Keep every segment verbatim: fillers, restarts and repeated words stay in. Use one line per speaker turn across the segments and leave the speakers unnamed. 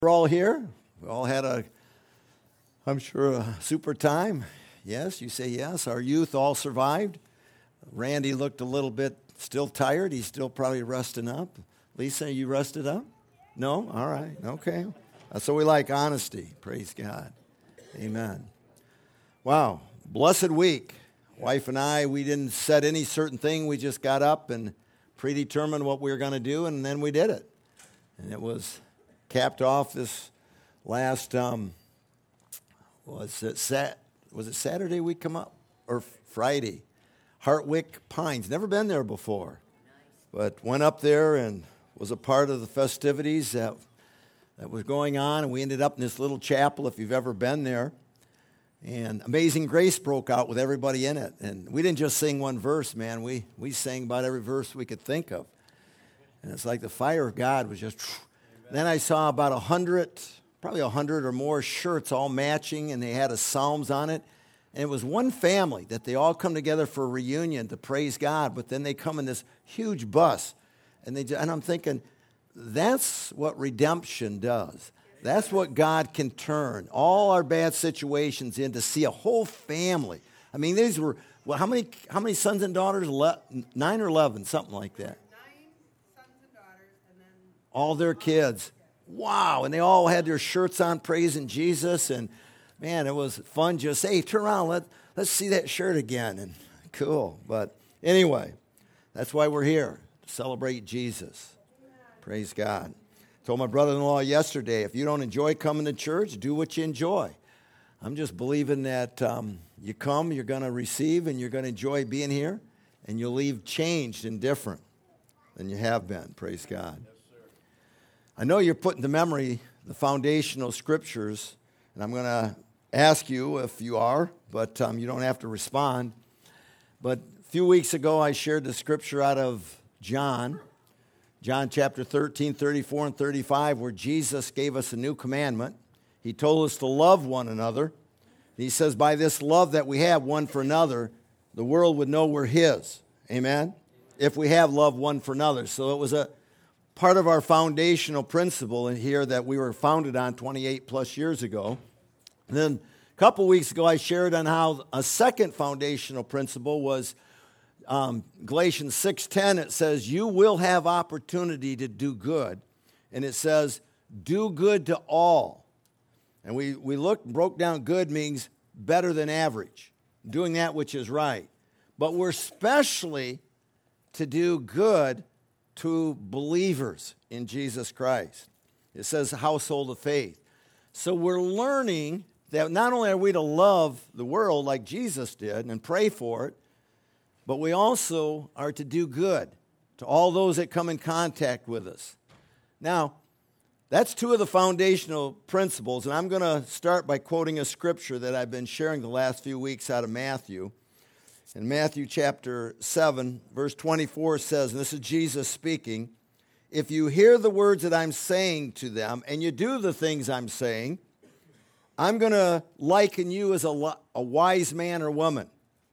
We're all here. We all had a, I'm sure, a super time. Yes, you say yes. Our youth all survived. Randy looked a little bit still tired. He's still probably resting up. Lisa, you rested up? No? All right. Okay. That's what we like, honesty. Praise God. Amen. Wow. Blessed week. Wife and I, we didn't set any certain thing. We just got up and predetermined what we were going to do, and then we did it. And it was capped off this last, um, was it sat? Was it Saturday we come up? Or Friday? Hartwick Pines. Never been there before. But went up there and was a part of the festivities that, that was going on. And we ended up in this little chapel, if you've ever been there. And Amazing Grace broke out with everybody in it. And we didn't just sing one verse, man. We, we sang about every verse we could think of. And it's like the fire of God was just... Then I saw about a hundred, probably a hundred or more shirts all matching, and they had a Psalms on it. And it was one family that they all come together for a reunion to praise God, but then they come in this huge bus. And they and I'm thinking, that's what redemption does. That's what God can turn all our bad situations into, see a whole family. I mean, these were, well, how many how many sons and daughters? Le- nine or eleven, something like that. All their kids. Wow. And they all had their shirts on praising Jesus. And, man, it was fun just, hey, turn around. Let, let's see that shirt again. And cool. But anyway, that's why we're here, to celebrate Jesus. Praise God. Told my brother-in-law yesterday, if you don't enjoy coming to church, do what you enjoy. I'm just believing that um, you come, you're going to receive, and you're going to enjoy being here, and you'll leave changed and different than you have been. Praise God. I know you're putting to memory the foundational scriptures, and I'm going to ask you if you are, but um, you don't have to respond. But a few weeks ago, I shared the scripture out of John, John chapter thirteen, thirty-four, and thirty-five, where Jesus gave us a new commandment. He told us to love one another. He says, by this love that we have one for another, the world would know we're His. Amen? If we have love one for another. So it was a part of our foundational principle in here that we were founded on twenty-eight plus years ago. And then a couple weeks ago, I shared on how a second foundational principle was um, Galatians six ten. It says, you will have opportunity to do good. And it says, do good to all. And we, we looked, broke down good means better than average, doing that which is right. But we're specially to do good to believers in Jesus Christ. It says household of faith. So we're learning that not only are we to love the world like Jesus did and pray for it, but we also are to do good to all those that come in contact with us. Now, that's two of the foundational principles, and I'm going to start by quoting a scripture that I've been sharing the last few weeks out of Matthew. In Matthew chapter seven, verse twenty-four says, and this is Jesus speaking, if you hear the words that I'm saying to them and you do the things I'm saying, I'm going to liken you as a, a wise man or woman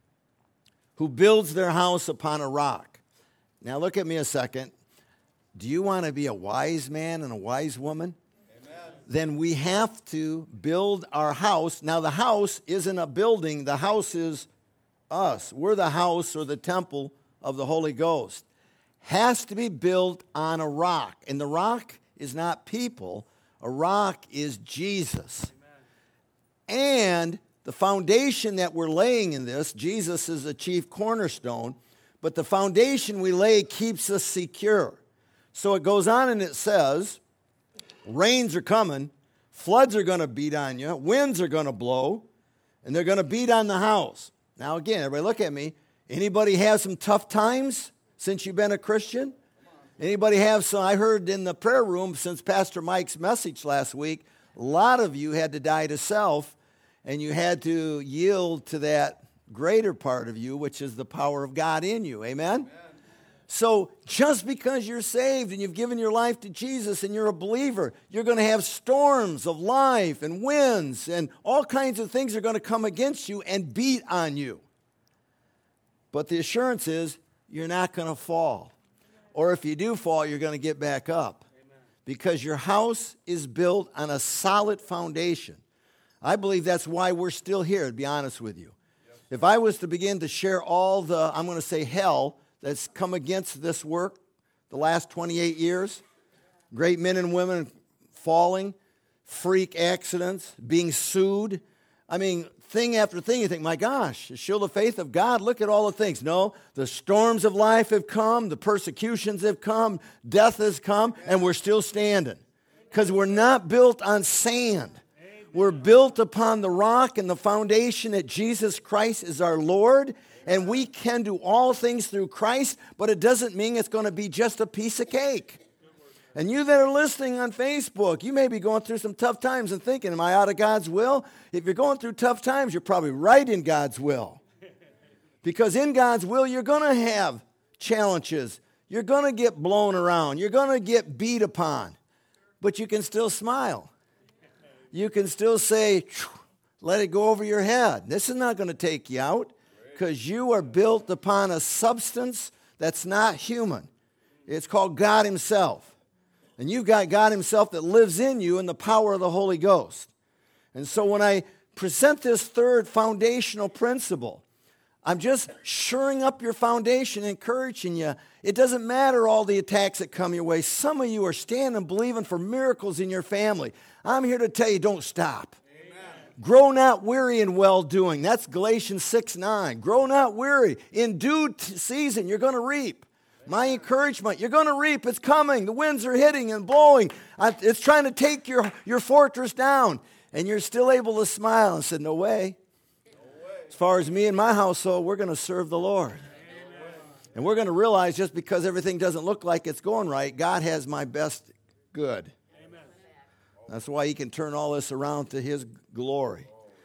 who builds their house upon a rock. Now look at me a second. Do you want to be a wise man and a wise woman? Amen. Then we have to build our house. Now the house isn't a building. The house is us. We're the house or the temple of the Holy Ghost. Has to be built on a rock. And the rock is not people. A rock is Jesus. Amen. And the foundation that we're laying in this, Jesus is the chief cornerstone, but the foundation we lay keeps us secure. So it goes on and it says, rains are coming, floods are going to beat on you, winds are going to blow, and they're going to beat on the house. Now, again, everybody look at me. Anybody have some tough times since you've been a Christian? Anybody have some? I heard in the prayer room since Pastor Mike's message last week, a lot of you had to die to self, and you had to yield to that greater part of you, which is the power of God in you. Amen? Amen. So just because you're saved and you've given your life to Jesus and you're a believer, you're going to have storms of life and winds and all kinds of things are going to come against you and beat on you. But the assurance is you're not going to fall. Or if you do fall, you're going to get back up. because your house is built on a solid foundation. I believe that's why we're still here, to be honest with you. If I was to begin to share all the, I'm going to say hell, that's come against this work the last twenty-eight years, great men and women falling, freak accidents, being sued. I mean, thing after thing, you think, my gosh, shield of faith of God, look at all the things. No, the storms of life have come, the persecutions have come, death has come, and we're still standing. Because we're not built on sand. We're built upon the rock and the foundation that Jesus Christ is our Lord, and we can do all things through Christ, but it doesn't mean it's going to be just a piece of cake. And you that are listening on Facebook, you may be going through some tough times and thinking, am I out of God's will? If you're going through tough times, you're probably right in God's will. Because in God's will, you're going to have challenges. You're going to get blown around. You're going to get beat upon. But you can still smile. You can still say, let it go over your head. This is not going to take you out because you are built upon a substance that's not human. It's called God Himself. And you've got God Himself that lives in you in the power of the Holy Ghost. And so when I present this third foundational principle, I'm just shoring up your foundation, encouraging you. It doesn't matter all the attacks that come your way. Some of you are standing believing for miracles in your family. I'm here to tell you, don't stop. Amen. Grow not weary in well-doing. That's Galatians six nine. Grow not weary. In due t- season, you're going to reap. My encouragement, you're going to reap. It's coming. The winds are hitting and blowing. It's trying to take your, your fortress down. And you're still able to smile and say, no way. As far as me and my household, we're going to serve the Lord. Amen. And we're going to realize just because everything doesn't look like it's going right, God has my best good. Amen. That's why He can turn all this around to His glory.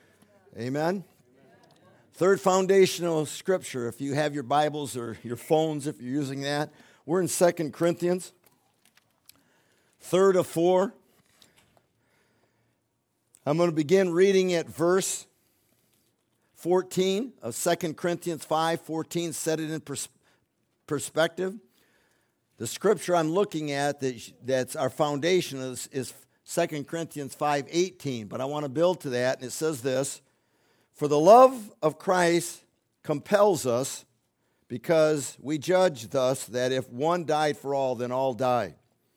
Amen. Third foundational scripture, if you have your Bibles or your phones, if you're using that, we're in Second Corinthians, third of four. I'm going to begin reading at verse fourteen of Second Corinthians five fourteen, set it in pers- perspective. The scripture I'm looking at that, that's our foundation is, is Second Corinthians five eighteen, but I want to build to that, and it says this, for the love of Christ compels us, because we judge thus that if one died for all, then all died.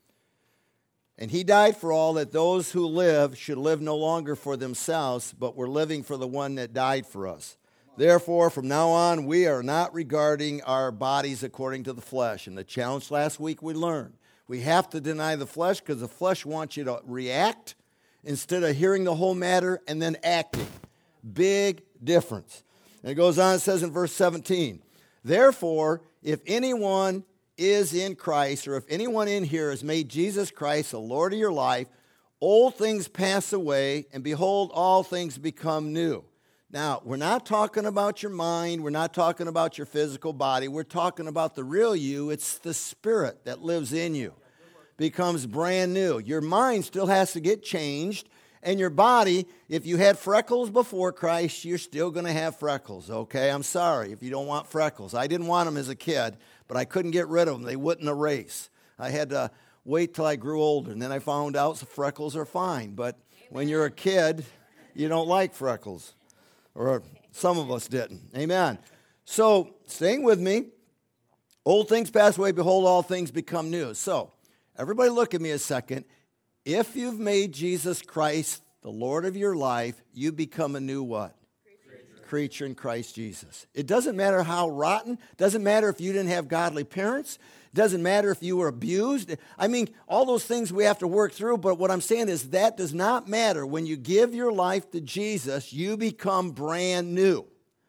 And He died for all, that those who live should live no longer for themselves, but we're living for the one that died for us. Therefore, from now on, we are not regarding our bodies according to the flesh. And the challenge last week we learned, we have to deny the flesh because the flesh wants you to react instead of hearing the whole matter and then acting. Big difference. And it goes on, it says in verse seventeen, therefore, if anyone is in Christ, or if anyone in here has made Jesus Christ the Lord of your life, old things pass away, and behold, all things become new. Now, we're not talking about your mind. We're not talking about your physical body. We're talking about the real you. It's the Spirit that lives in you. Becomes brand new. Your mind still has to get changed. And your body, if you had freckles before Christ, you're still going to have freckles, okay? I'm sorry if you don't want freckles. I didn't want them as a kid, but I couldn't get rid of them. They wouldn't erase. I had to wait till I grew older, and then I found out the freckles are fine. But when you're a kid, you don't like freckles, or some of us didn't. Amen. So, staying with me, old things pass away, behold, all things become new. So, everybody look at me a second. If you've made Jesus Christ the Lord of your life, you become a new what? Creature. Creature in Christ Jesus. It doesn't matter how rotten. It doesn't matter if you didn't have godly parents. It doesn't matter if you were abused. I mean, all those things we have to work through, but what I'm saying is that does not matter. When you give your life to Jesus, you become brand new.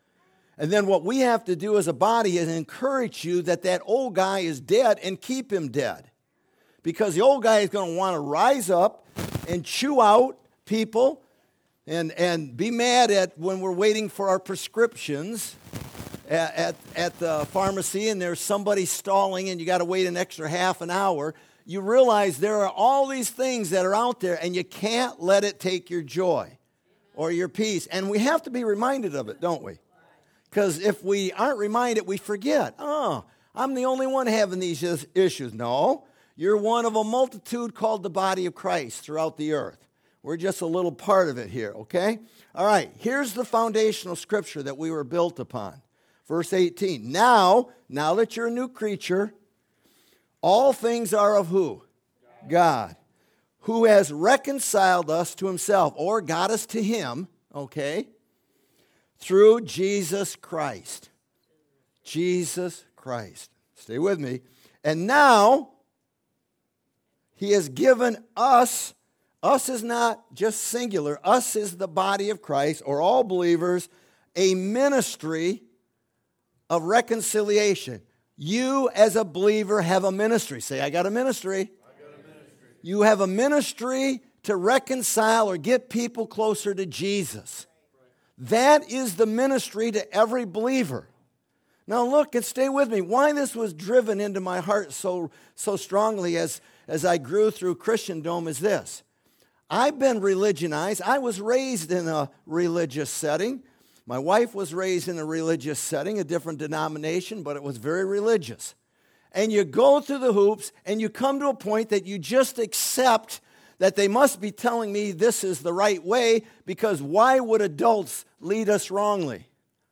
And then what we have to do as a body is encourage you that that old guy is dead and keep him dead. Because the old guy is going to want to rise up and chew out people and, and be mad at when we're waiting for our prescriptions at, at, at the pharmacy and there's somebody stalling and you got to wait an extra half an hour. You realize there are all these things that are out there and you can't let it take your joy or your peace. And we have to be reminded of it, don't we? Because if we aren't reminded, we forget. Oh, I'm the only one having these issues. No. You're one of a multitude called the body of Christ throughout the earth. We're just a little part of it here, okay? All right, here's the foundational scripture that we were built upon. Verse eighteen, now, now that you're a new creature, all things are of who? God. God, who has reconciled us to himself, or got us to him, okay, through Jesus Christ. Jesus Christ. Stay with me. And now, he has given us, us is not just singular, us is the body of Christ, or all believers, a ministry of reconciliation. You as a believer have a ministry. Say, I got a ministry. I got a ministry. You have a ministry to reconcile or get people closer to Jesus. That is the ministry to every believer. Now look and stay with me. Why this was driven into my heart so, so strongly as, as I grew through Christendom is this. I've been religionized. I was raised in a religious setting. My wife was raised in a religious setting, a different denomination, but it was very religious. And you go through the hoops and you come to a point that you just accept that they must be telling me this is the right way, because why would adults lead us wrongly?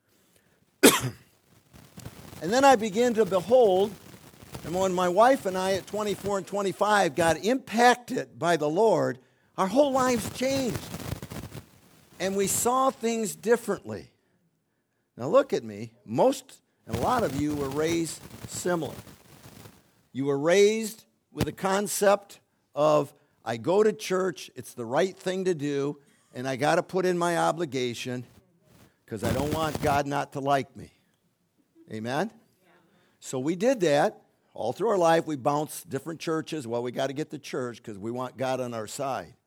And then I began to behold, and when my wife and I at twenty-four and twenty-five got impacted by the Lord, our whole lives changed. And we saw things differently. Now look at me. Most, and a lot of you were raised similar. You were raised with a concept of, I go to church, it's the right thing to do, and I got to put in my obligation because I don't want God not to like me. Amen? Yeah. So we did that. All through our life, we bounced different churches. Well, we got to get to church because we want God on our side.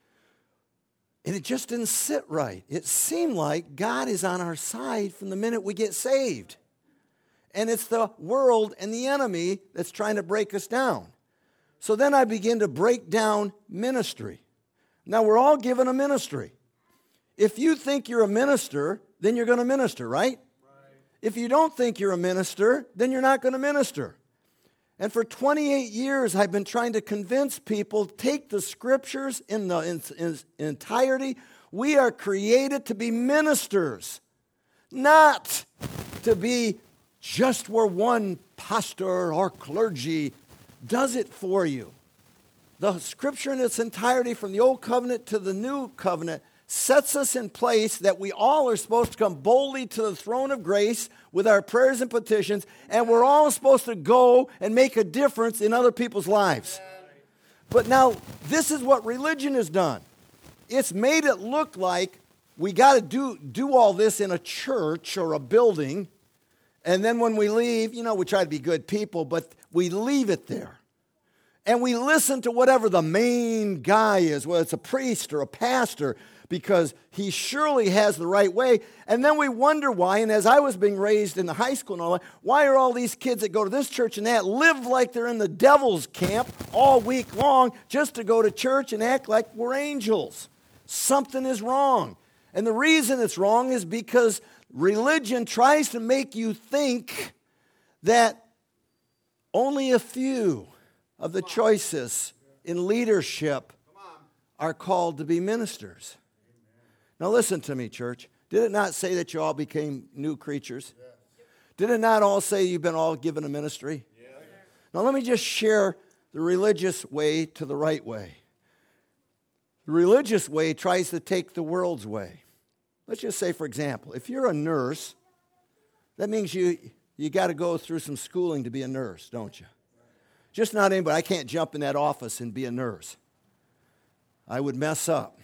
And it just didn't sit right. It seemed like God is on our side from the minute we get saved. And it's the world and the enemy that's trying to break us down. So then I begin to break down ministry. Now, we're all given a ministry. If you think you're a minister, then you're going to minister, right? If you don't think you're a minister, then you're not going to minister. And for twenty-eight years, I've been trying to convince people, take the scriptures in the in, in, in entirety. We are created to be ministers, not to be just where one pastor or clergy does it for you. The scripture in its entirety, from the old covenant to the new covenant, sets us in place that we all are supposed to come boldly to the throne of grace with our prayers and petitions, and we're all supposed to go and make a difference in other people's lives. But now, this is what religion has done. It's made it look like we got to do, do all this in a church or a building, and then when we leave, you know, we try to be good people, but we leave it there. And we listen to whatever the main guy is, whether it's a priest or a pastor, because he surely has the right way. And then we wonder why, and as I was being raised in the high school and all that, why are all these kids that go to this church and that live like they're in the devil's camp all week long just to go to church and act like we're angels? Something is wrong. And the reason it's wrong is because religion tries to make you think that only a few of the choices in leadership are called to be ministers. Now listen to me, church. Did it not say that you all became new creatures? Yes. Did it not all say you've been all given a ministry? Yes. Now let me just share the religious way to the right way. The religious way tries to take the world's way. Let's just say, for example, if you're a nurse, that means you, you got to go through some schooling to be a nurse, don't you? Just not anybody. I can't jump in that office and be a nurse. I would mess up.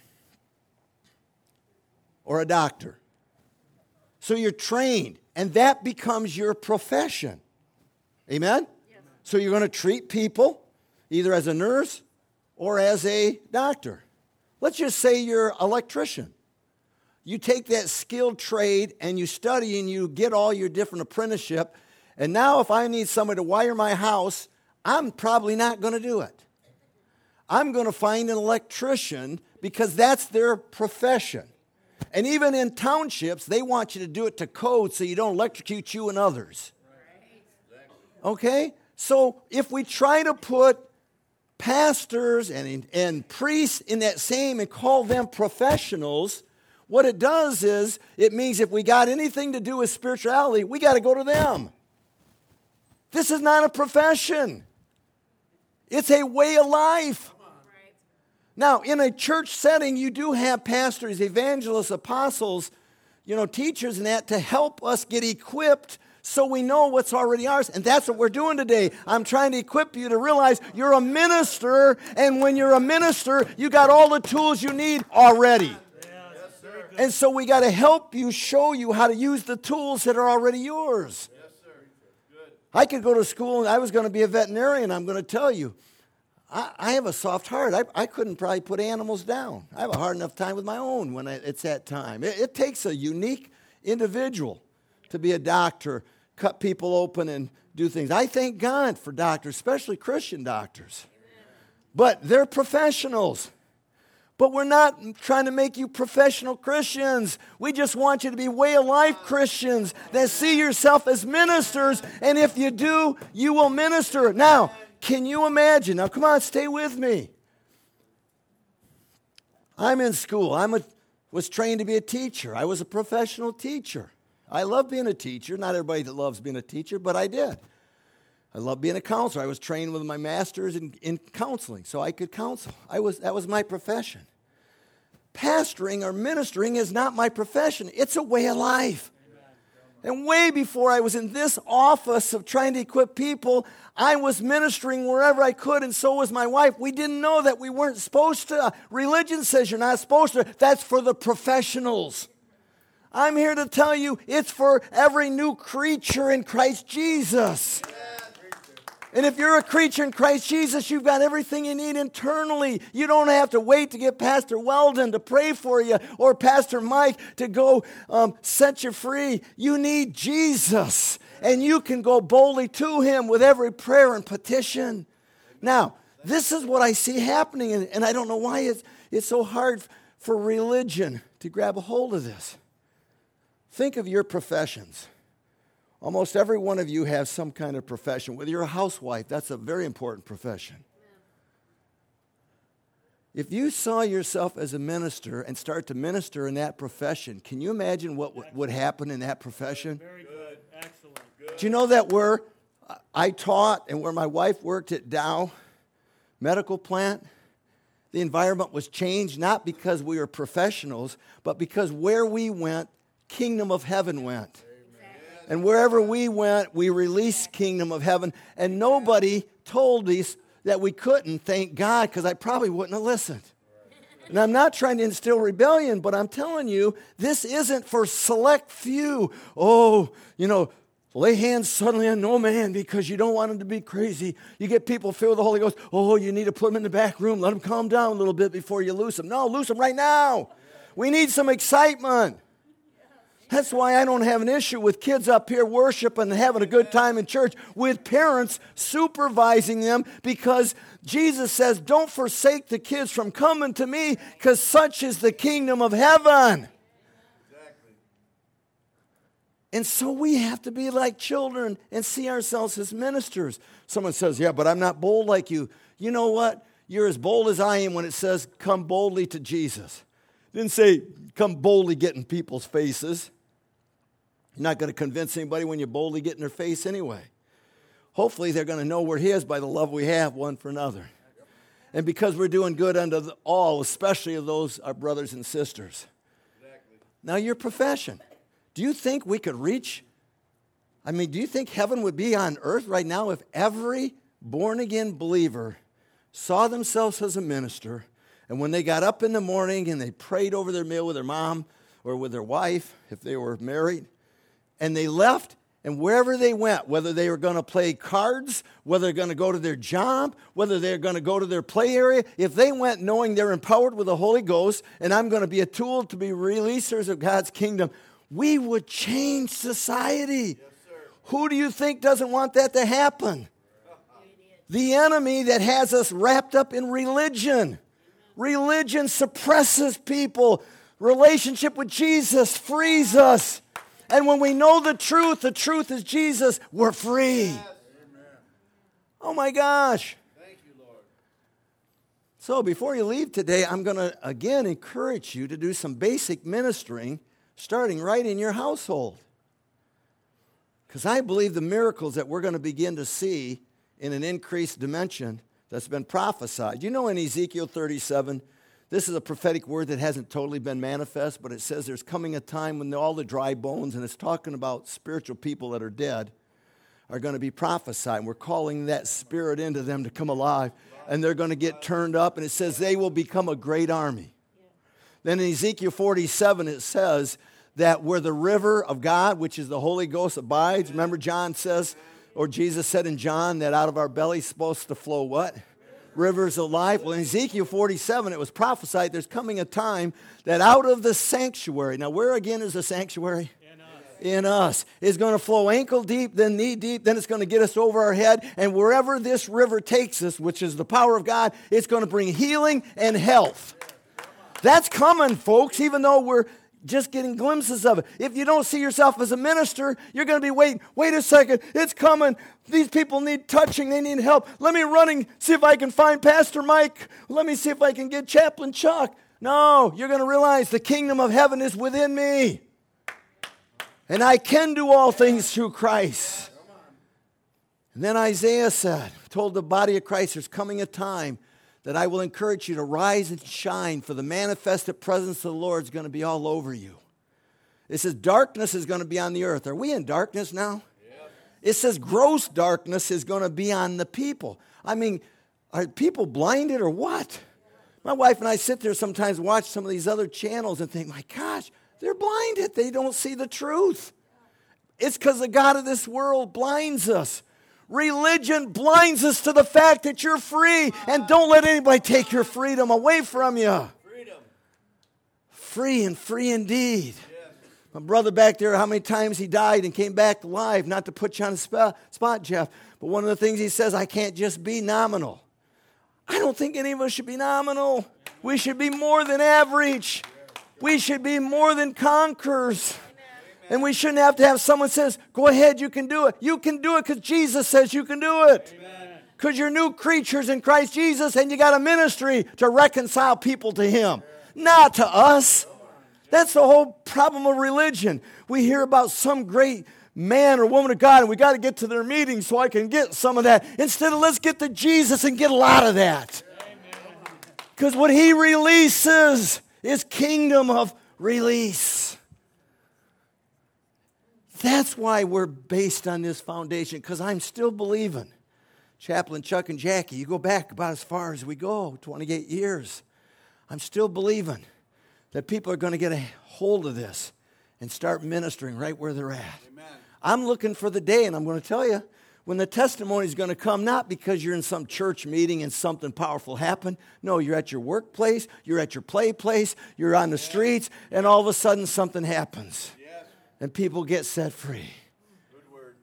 Or a doctor. So you're trained, and that becomes your profession. Amen? Yes. So you're going to treat people either as a nurse or as a doctor. Let's just say you're an electrician. You take that skilled trade and you study and you get all your different apprenticeship, and now if I need somebody to wire my house, I'm probably not going to do it. I'm going to find an electrician because that's their profession. And even in townships, they want you to do it to code so you don't electrocute you and others. Okay? So if we try to put pastors and, and priests in that same and call them professionals, what it does is it means if we got anything to do with spirituality, we got to go to them. This is not a profession. It's a way of life. Now, in a church setting, you do have pastors, evangelists, apostles, you know, teachers and that to help us get equipped so we know what's already ours. And that's what we're doing today. I'm trying to equip you to realize you're a minister, and when you're a minister, you got all the tools you need already. And so we got to help you, show you how to use the tools that are already yours. Yes, sir. Good. I could go to school, and I was going to be a veterinarian. I'm going to tell you, I, I have a soft heart. I, I couldn't probably put animals down. I have a hard enough time with my own when I, it's that time. It, it takes a unique individual to be a doctor, cut people open and do things. I thank God for doctors, especially Christian doctors. But they're professionals. But we're not trying to make you professional Christians. We just want you to be way of life Christians that see yourself as ministers. And if you do, you will minister. Now, can you imagine? Now, come on, stay with me. I'm in school. I was trained to be a teacher. I was a professional teacher. I love being a teacher. Not everybody that loves being a teacher, but I did. I love being a counselor. I was trained with my master's in, in counseling, so I could counsel. I was that was my profession. Pastoring or ministering is not my profession. It's a way of life. And way before I was in this office of trying to equip people, I was ministering wherever I could, and so was my wife. We didn't know that we weren't supposed to. Religion says you're not supposed to. That's for the professionals. I'm here to tell you it's for every new creature in Christ Jesus. And if you're a creature in Christ Jesus, you've got everything you need internally. You don't have to wait to get Pastor Weldon to pray for you or Pastor Mike to go um, set you free. You need Jesus. And you can go boldly to him with every prayer and petition. Now, this is what I see happening, and, and I don't know why it's, it's so hard for religion to grab a hold of this. Think of your professions. Almost every one of you has some kind of profession. Whether you're a housewife, that's a very important profession. If you saw yourself as a minister and start to minister in that profession, can you imagine what w- would happen in that profession?
Very good. Excellent. Good.
Do you know that where I taught and where my wife worked at Dow Medical Plant, the environment was changed not because we were professionals, but because where we went, kingdom of heaven went. And wherever we went, we released kingdom of heaven. And nobody told us that we couldn't, thank God, because I probably wouldn't have listened. And I'm not trying to instill rebellion, but I'm telling you, this isn't for select few. Oh, you know, lay hands suddenly on no man because you don't want him to be crazy. You get people filled with the Holy Ghost. Oh, you need to put them in the back room. Let them calm down a little bit before you loose them. No, loose them right now. We need some excitement. That's why I don't have an issue with kids up here worshiping and having a good time in church with parents supervising them, because Jesus says, don't forsake the kids from coming to me, because such is the kingdom of heaven. Exactly. And so we have to be like children and see ourselves as ministers. Someone says, yeah, but I'm not bold like you. You know what? You're as bold as I am when it says, come boldly to Jesus. It didn't say, come boldly get in people's faces. You're not going to convince anybody when you boldly get in their face anyway. Hopefully they're going to know we're his by the love we have one for another. And because we're doing good unto all, especially of those our brothers and sisters. Exactly. Now your profession. Do you think we could reach, I mean, do you think heaven would be on earth right now if every born-again believer saw themselves as a minister, and when they got up in the morning and they prayed over their meal with their mom or with their wife, if they were married, and they left, and wherever they went, whether they were going to play cards, whether they're going to go to their job, whether they're going to go to their play area, if they went knowing they're empowered with the Holy Ghost, and I'm going to be a tool to be releasers of God's kingdom, we would change society. Yes, who do you think doesn't want that to happen? The enemy that has us wrapped up in religion. Religion suppresses people. Relationship with Jesus frees us. And when we know the truth, the truth is Jesus, we're free. Yes. Oh my gosh.
Thank you, Lord.
So before you leave today, I'm going to again encourage you to do some basic ministering starting right in your household. Because I believe the miracles that we're going to begin to see in an increased dimension that's been prophesied. You know, in Ezekiel thirty-seven, this is a prophetic word that hasn't totally been manifest, but it says there's coming a time when all the dry bones, and it's talking about spiritual people that are dead, are going to be prophesied. We're calling that spirit into them to come alive, and they're going to get turned up, and it says they will become a great army. Then in Ezekiel forty-seven, it says that where the river of God, which is the Holy Ghost, abides. Remember John says, or Jesus said in John, that out of our belly is supposed to flow what? Rivers of life. Well, in Ezekiel forty-seven, it was prophesied there's coming a time that out of the sanctuary, now where again is the sanctuary? In us. In us. Is going to flow ankle deep, then knee deep, then it's going to get us over our head. And wherever this river takes us, which is the power of God, it's going to bring healing and health. That's coming, folks, even though we're just getting glimpses of it. If you don't see yourself as a minister, you're going to be waiting. Wait a second, it's coming. These people need touching. They need help. Let me running, see if I can find Pastor Mike. Let me see if I can get Chaplain Chuck. No, you're going to realize the kingdom of heaven is within me. And I can do all things through Christ. And then Isaiah said, told the body of Christ, there's coming a time that I will encourage you to rise and shine, for the manifested presence of the Lord is going to be all over you. It says darkness is going to be on the earth. Are we in darkness now? Yep. It says gross darkness is going to be on the people. I mean, are people blinded or what? My wife and I sit there sometimes and watch some of these other channels and think, my gosh, they're blinded. They don't see the truth. It's because the God of this world blinds us. Religion blinds us to the fact that you're free, and don't let anybody take your freedom away from you. Freedom. Free and free indeed. Yes. My brother back there, how many times he died and came back alive, not to put you on the spot, spot, Jeff, but one of the things he says, I can't just be nominal. I don't think any of us should be nominal. We should be more than average. We should be more than conquerors. And we shouldn't have to have someone says, go ahead, you can do it. You can do it because Jesus says you can do it. Because you're new creatures in Christ Jesus and you got a ministry to reconcile people to Him. Not to us. That's the whole problem of religion. We hear about some great man or woman of God and we got to get to their meeting so I can get some of that. Instead of let's get to Jesus and get a lot of that. Because what He releases is kingdom of release. That's why we're based on this foundation, because I'm still believing. Chaplain Chuck and Jackie, you go back about as far as we go, twenty-eight years. I'm still believing that people are going to get a hold of this and start ministering right where they're at. Amen. I'm looking for the day, and I'm going to tell you, when the testimony is going to come, not because you're in some church meeting and something powerful happened. No, you're at your workplace, you're at your play place, you're on the streets, and all of a sudden something happens. And people get set free. Good word.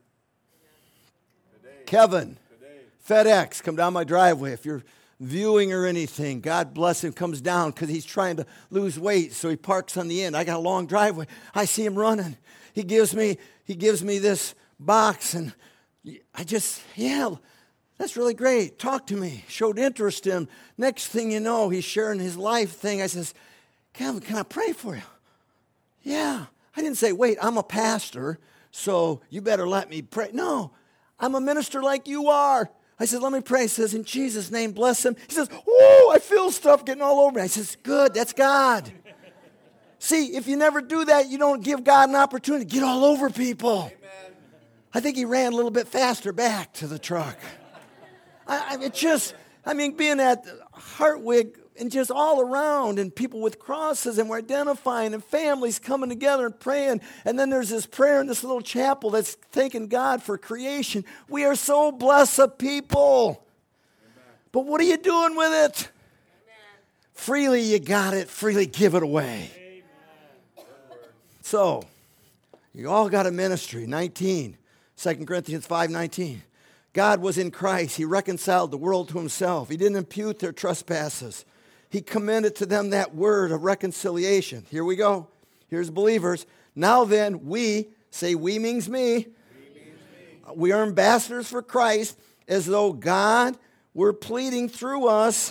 Today. Kevin, Today. FedEx, come down my driveway. If you're viewing or anything, God bless him, comes down because he's trying to lose weight, so he parks on the end. I got a long driveway. I see him running. He gives me, he gives me this box, and I just, yeah, that's really great. Talk to me. Showed interest in him. Next thing you know, he's sharing his life thing. I says, Kevin, can I pray for you? Yeah. I didn't say, wait, I'm a pastor, so you better let me pray. No, I'm a minister like you are. I said, let me pray. He says, in Jesus' name, bless him. He says, oh, I feel stuff getting all over me. I says, good, that's God. See, if you never do that, you don't give God an opportunity to get all over people. Amen. I think he ran a little bit faster back to the truck. I, I it just, I mean, being at Hartwig, and just all around, and people with crosses, and we're identifying, and families coming together and praying. And then there's this prayer in this little chapel that's thanking God for creation. We are so blessed of people. Amen. But what are you doing with it? Amen. Freely you got it. Freely give it away. Amen. So, you all got a ministry. nineteen, Second Corinthians five nineteen. God was in Christ. He reconciled the world to himself. He didn't impute their trespasses. He commended to them that word of reconciliation. Here we go. Here's believers. Now then, we, say we means me. We, means me. We are ambassadors for Christ, as though God were pleading through us.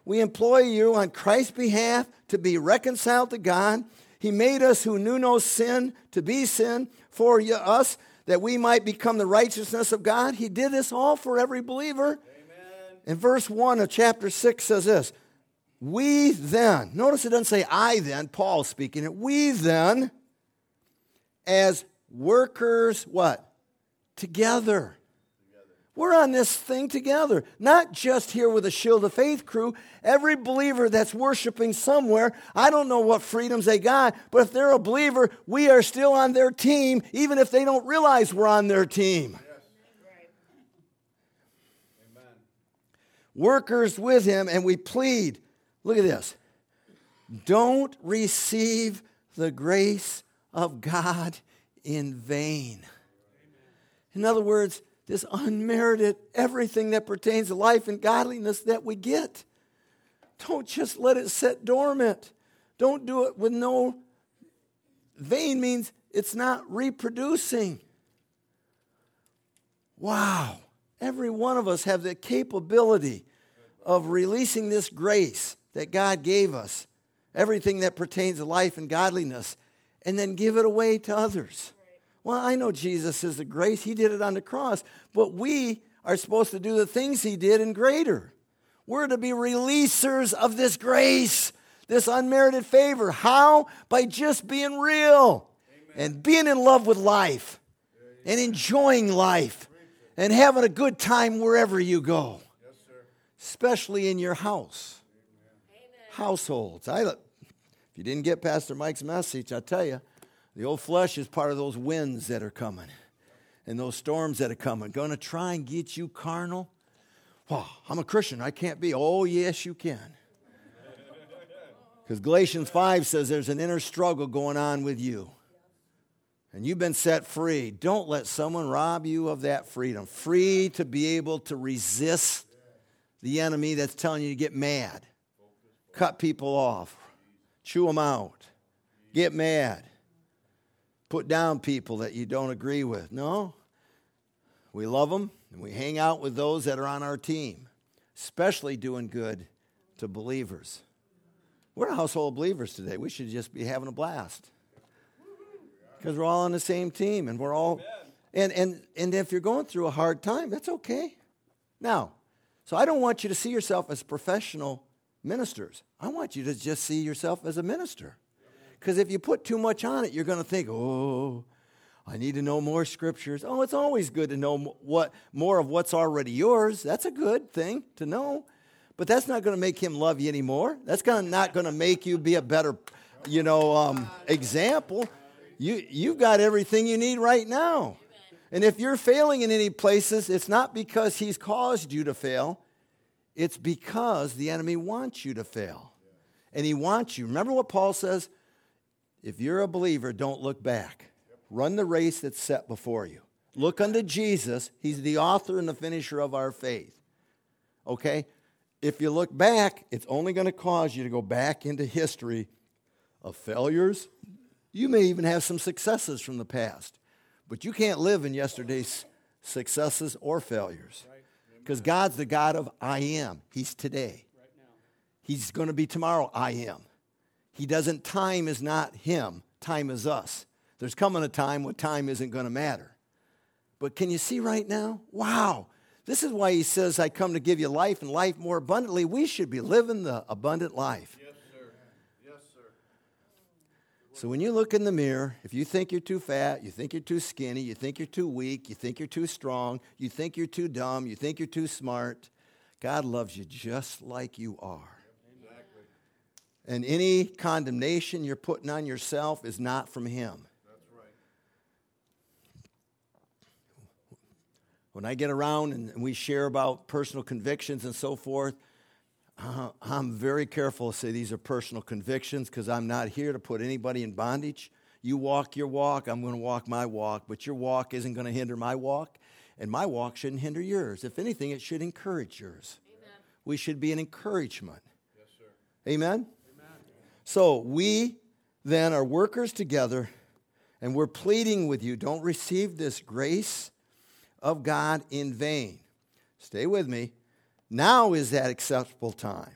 we employ you on Christ's behalf to be reconciled to God. He made us who knew no sin to be sin for us, that we might become the righteousness of God. He did this all for every believer.
Amen.
And verse one of chapter six says this, we then, notice it doesn't say I then, Paul speaking it, we then, as workers, what? Together. We're on this thing together, not just here with the Shield of Faith crew. Every believer that's worshiping somewhere, I don't know what freedoms they got, but if they're a believer, we are still on their team, even if they don't realize we're on their team.
Yes. Right. Amen.
Workers with him, and we plead. Look at this. Don't receive the grace of God in vain. In other words, this unmerited everything that pertains to life and godliness that we get. Don't just let it sit dormant. Don't do it with no, vain means it's not reproducing. Wow. Every one of us have the capability of releasing this grace that God gave us, everything that pertains to life and godliness, and then give it away to others. Well, I know Jesus is the grace. He did it on the cross. But we are supposed to do the things he did and greater. We're to be releasers of this grace, this unmerited favor. How? By just being real. Amen. And being in love with life and enjoying life and having a good time wherever you go.
Yes, sir.
Especially in your house.
Amen.
Households. I, if you didn't get Pastor Mike's message, I'll tell you, the old flesh is part of those winds that are coming and those storms that are coming. Going to try and get you carnal. Oh, I'm a Christian. I can't be. Oh, yes, you can. Because Galatians five says there's an inner struggle going on with you. And you've been set free. Don't let someone rob you of that freedom. Free to be able to resist the enemy that's telling you to get mad. Cut people off. Chew them out. Get mad. Put down people that you don't agree with. No. We love them, and we hang out with those that are on our team, especially doing good to believers. We're a household of believers today. We should just be having a blast because we're all on the same team, and we're all, and, and, and if you're going through a hard time, that's okay. Now, so I don't want you to see yourself as professional ministers. I want you to just see yourself as a minister. Because if you put too much on it, you're going to think, oh, I need to know more scriptures. Oh, it's always good to know what more of what's already yours. That's a good thing to know. But that's not going to make him love you anymore. That's gonna, not going to make you be a better, you know, um, example. You, you've got everything you need right now. And if you're failing in any places, it's not because he's caused you to fail. It's because the enemy wants you to fail. And he wants you. Remember what Paul says? If you're a believer, don't look back. Run the race that's set before you. Look unto Jesus. He's the author and the finisher of our faith. Okay? If you look back, it's only going to cause you to go back into history of failures. You may even have some successes from the past. But you can't live in yesterday's successes or failures. Because God's the God of I am. He's today. He's going to be tomorrow. I am. He doesn't, time is not him. Time is us. There's coming a time when time isn't going to matter. But can you see right now? Wow. This is why he says, I come to give you life and life more abundantly. We should be living the abundant life.
Yes, sir. Yes, sir.
So when you look in the mirror, if you think you're too fat, you think you're too skinny, you think you're too weak, you think you're too strong, you think you're too dumb, you think you're too smart, God loves you just like you are. And any condemnation you're putting on yourself is not from him.
That's right.
When I get around and we share about personal convictions and so forth, uh, I'm very careful to say these are personal convictions because I'm not here to put anybody in bondage. You walk your walk, I'm going to walk my walk, but your walk isn't going to hinder my walk, and my walk shouldn't hinder yours. If anything, it should encourage yours.
Amen.
We should be an encouragement.
Yes, sir.
Amen? So we then are workers together, and we're pleading with you, don't receive this grace of God in vain. Stay with me. Now is that acceptable time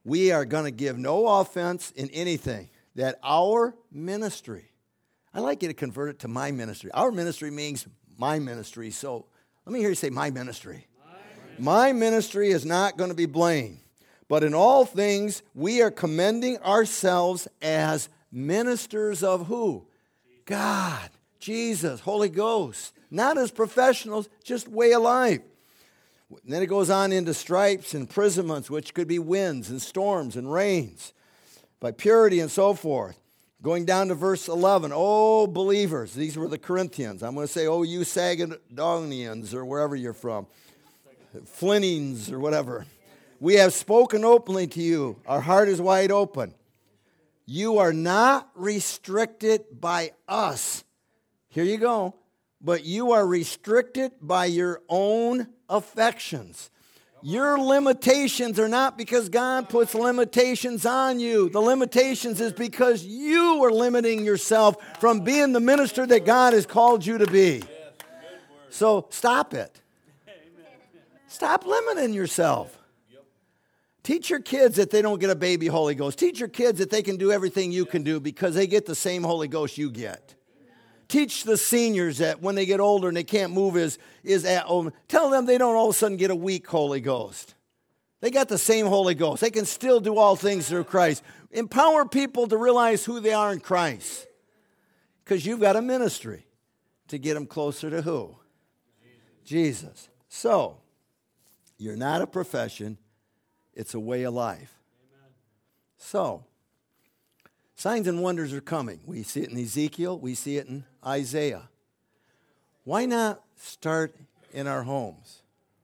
we are going to give no offense in anything, that our ministry, I like you to convert it to my ministry. Our ministry means my ministry. So let me hear you say my ministry. My ministry, my ministry is not going to be blamed. But in all things, we are commending ourselves as ministers of who? God, Jesus, Holy Ghost. Not as professionals, just way of life. And then it goes on into stripes and imprisonments, which could be winds and storms and rains, by purity and so forth. Going down to verse eleven, oh, believers, these were the Corinthians. I'm going to say, oh, you Sagedonians, or wherever you're from, Flintings, or whatever. We have spoken openly to you. Our heart is wide open. You are not restricted by us. Here you go. But you are restricted by your own affections. Your limitations are not because God puts limitations on you. The limitations is because you are limiting yourself from being the minister that God has called you to be. So stop it. Stop limiting yourself. Teach your kids that they don't get a baby Holy Ghost. Teach your kids that they can do everything you can do because they get the same Holy Ghost you get. Teach the seniors that when they get older and they can't move is, is at home. Tell them they don't all of a sudden get a weak Holy Ghost. They got the same Holy Ghost. They can still do all things through Christ. Empower people to realize who they are in Christ. Because you've got a ministry to get them closer to who? Jesus. Jesus. So, you're not a profession. It's a way of life. Amen. So, signs and wonders are coming. We see it in Ezekiel. We see it in Isaiah. Why not start in our homes?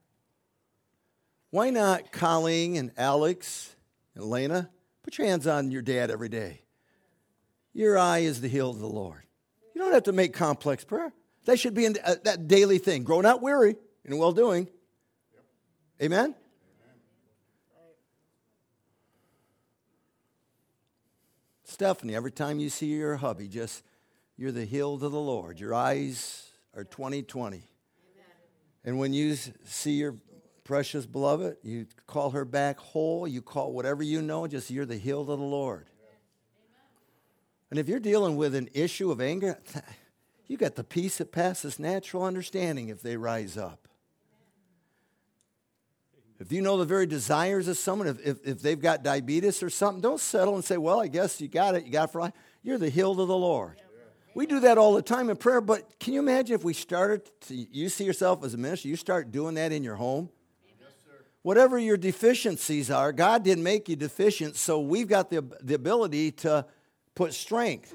Why not Colleen and Alex and Elena? Put your hands on your dad every day. Your eye is the heel of the Lord. You don't have to make complex prayer. That should be in, uh, that daily thing. Grow not weary in well-doing. Yep. Amen? Stephanie, every time you see your hubby, just, you're the heel to the Lord. Your eyes are twenty twenty. And when you see your precious beloved, you call her back whole, you call whatever you know, just you're the heel to the Lord. And if you're dealing with an issue of anger, you got the peace that passes natural understanding if they rise up. If you know the very desires of someone, if, if, if they've got diabetes or something, don't settle and say, well, I guess you got it. You got it for life. You're the heel to the Lord. Yeah. We do that all the time in prayer, but can you imagine if we started to, you see yourself as a minister, you start doing that in your home? Yes, sir. Whatever your deficiencies are, God didn't make you deficient, so we've got the, the ability to put strength.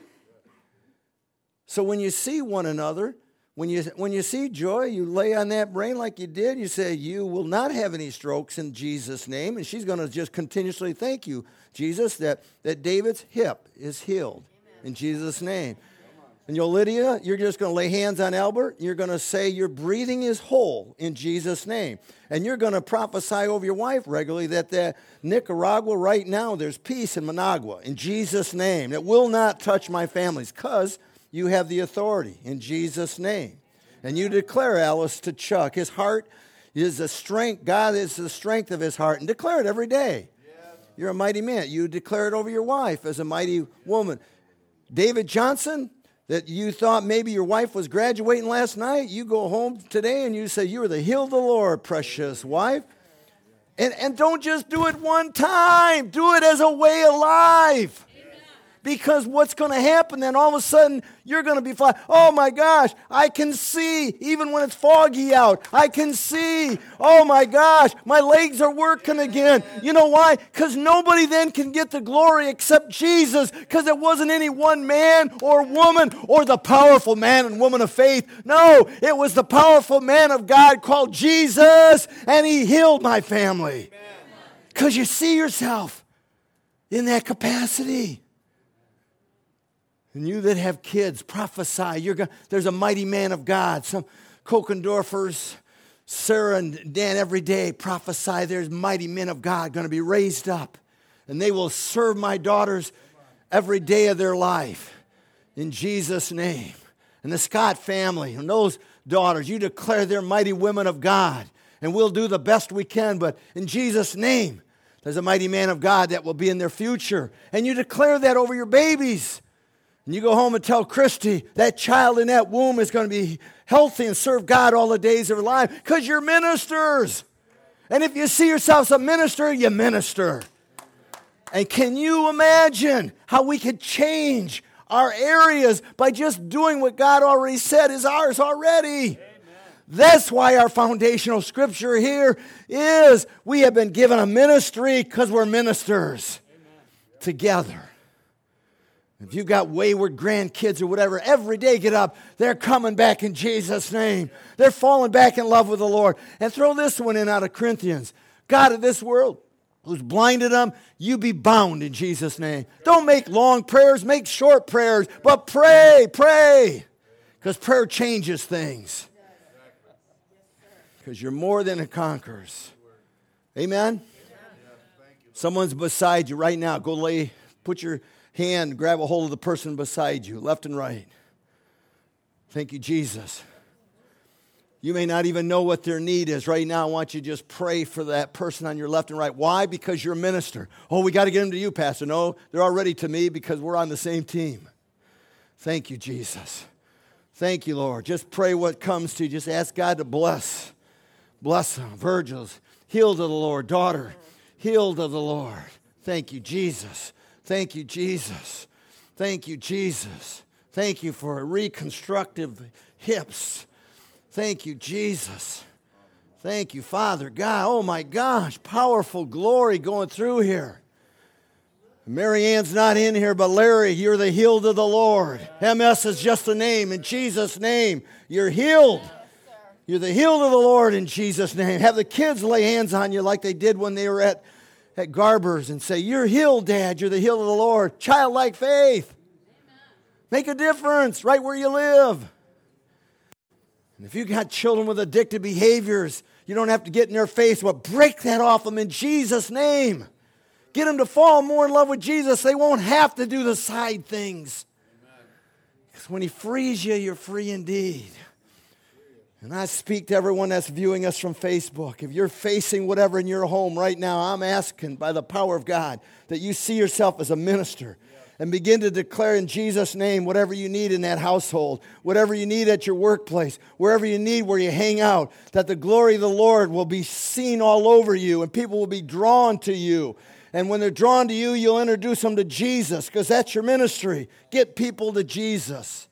So when you see one another, When you when you see joy, you lay on that brain like you did. You say, you will not have any strokes in Jesus' name. And she's going to just continuously thank you, Jesus, that, that David's hip is healed. Amen. In Jesus' name. And you, Lydia, you're just going to lay hands on Albert. You're going to say your breathing is whole in Jesus' name. And you're going to prophesy over your wife regularly that the Nicaragua right now, there's peace in Managua in Jesus' name. It will not touch my families because you have the authority in Jesus' name. And you declare, Alice, to Chuck, his heart is the strength. God is the strength of his heart. And declare it every day. Yes. You're a mighty man. You declare it over your wife as a mighty woman. David Johnson, that you thought maybe your wife was graduating last night, you go home today and you say, you are the heel of the Lord, precious wife. And, and don't just do it one time. Do it as a way of life. Because what's going to happen then, all of a sudden, you're going to be flying. Oh my gosh, I can see, even when it's foggy out, I can see. Oh my gosh, my legs are working again. You know why? Because nobody then can get the glory except Jesus, because it wasn't any one man or woman or the powerful man and woman of faith. No, it was the powerful man of God called Jesus, and he healed my family. Because you see yourself in that capacity. And you that have kids, prophesy. You're going, there's a mighty man of God. Some Kokendorfers, Sarah and Dan, every day prophesy there's mighty men of God going to be raised up. And they will serve my daughters every day of their life. In Jesus' name. And the Scott family and those daughters, you declare they're mighty women of God. And we'll do the best we can. But in Jesus' name, There's a mighty man of God that will be in their future. And you declare that over your babies. And you go home and tell Christy that child in that womb is going to be healthy and serve God all the days of her life because you're ministers. And if you see yourself as a minister, you minister. And can you imagine how we could change our areas by just doing what God already said is ours already? Amen. That's why our foundational scripture here is we have been given a ministry because we're ministers. Amen. Together. If you've got wayward grandkids or whatever, every day get up. They're coming back in Jesus' name. They're falling back in love with the Lord. And throw this one in out of Corinthians. God of this world, who's blinded them, you be bound in Jesus' name. Don't make long prayers, make short prayers, but pray, pray. Because prayer changes things. Because you're more than a conquerors. Amen? Someone's beside you right now. Go lay, put your hand, grab a hold of the person beside you, left and right. Thank you, Jesus. You may not even know what their need is. Right now, I want you to just pray for that person on your left and right. Why? Because you're a minister. Oh, we got to get them to you, Pastor. No, they're already to me because we're on the same team. Thank you, Jesus. Thank you, Lord. Just pray what comes to you. Just ask God to bless. Bless them. Virgil's healed of the Lord. Daughter, healed of the Lord. Thank you, Jesus. Thank you, Jesus. Thank you, Jesus. Thank you for reconstructive hips. Thank you, Jesus. Thank you, Father God. Oh, my gosh. Powerful glory going through here. Mary Ann's not in here, but Larry, you're the healed of the Lord. M S is just a name. In Jesus' name, you're healed. You're the healed of the Lord in Jesus' name. Have the kids lay hands on you like they did when they were at at Garber's and say, you're healed, Dad. You're the healed of the Lord. Childlike faith. Amen. Make a difference right where you live. And if you've got children with addictive behaviors, you don't have to get in their face, but break that off them in Jesus' name. Get them to fall more in love with Jesus. They won't have to do the side things. Because when He frees you, you're free indeed. And I speak to everyone that's viewing us from Facebook. If you're facing whatever in your home right now, I'm asking by the power of God that you see yourself as a minister and begin to declare in Jesus' name whatever you need in that household, whatever you need at your workplace, wherever you need where you hang out, that the glory of the Lord will be seen all over you and people will be drawn to you. And when they're drawn to you, you'll introduce them to Jesus because that's your ministry. Get people to Jesus.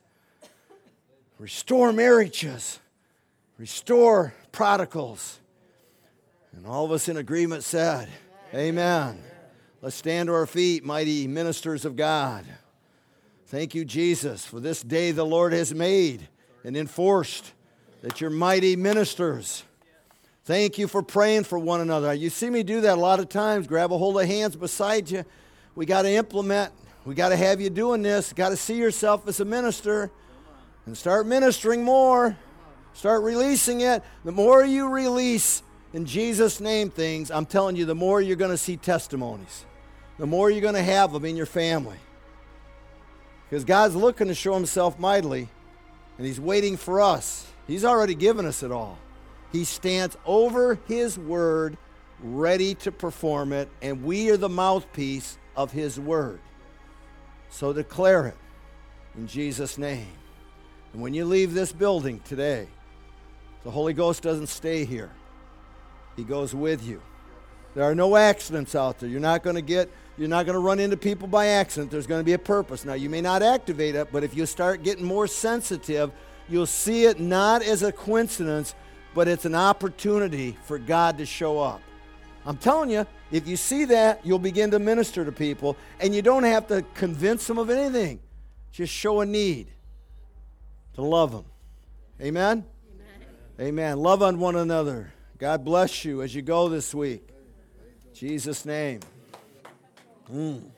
Restore marriages. Restore prodigals. And all of us in agreement said, Amen. Amen. Let's stand to our feet, mighty ministers of God. Thank you, Jesus, for this day the Lord has made and enforced that you're mighty ministers. Thank you for praying for one another. You see me do that a lot of times. Grab a hold of hands beside you. We got to implement. We got to have you doing this. Got to see yourself as a minister and start ministering more. Start releasing it. The more you release in Jesus' name things, I'm telling you, the more you're going to see testimonies. The more you're going to have them in your family. Because God's looking to show Himself mightily, and He's waiting for us. He's already given us it all. He stands over His word, ready to perform it, and we are the mouthpiece of His word. So declare it in Jesus' name. And when you leave this building today, the Holy Ghost doesn't stay here. He goes with you. There are no accidents out there. You're not going to get, you're not going to run into people by accident. There's going to be a purpose. Now, you may not activate it, but if you start getting more sensitive, you'll see it not as a coincidence, but it's an opportunity for God to show up. I'm telling you, if you see that, you'll begin to minister to people, and you don't have to convince them of anything. Just show a need to love them. Amen? Amen. Love on one another. God bless you as you go this week. In Jesus' name. Mm.